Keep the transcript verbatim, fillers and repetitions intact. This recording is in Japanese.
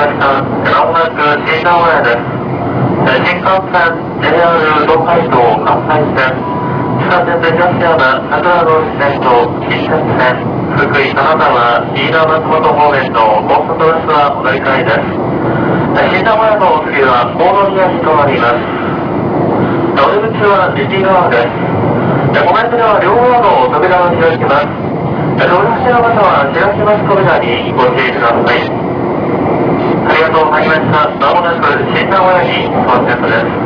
ました。まもなく新名古屋です。新幹線 ジェイアール 東海道関西線、地下鉄東山桜通線と近鉄線、福井金沢飯田松本方面の高速バスはお乗り換えです。新名古屋のお次は大宮に停まります。お出口は右側です。ごめんでは両側の扉を開きます。お出口の方は開きます扉にご注意ください。ありがとうございました。まもなく新名古屋に到着です。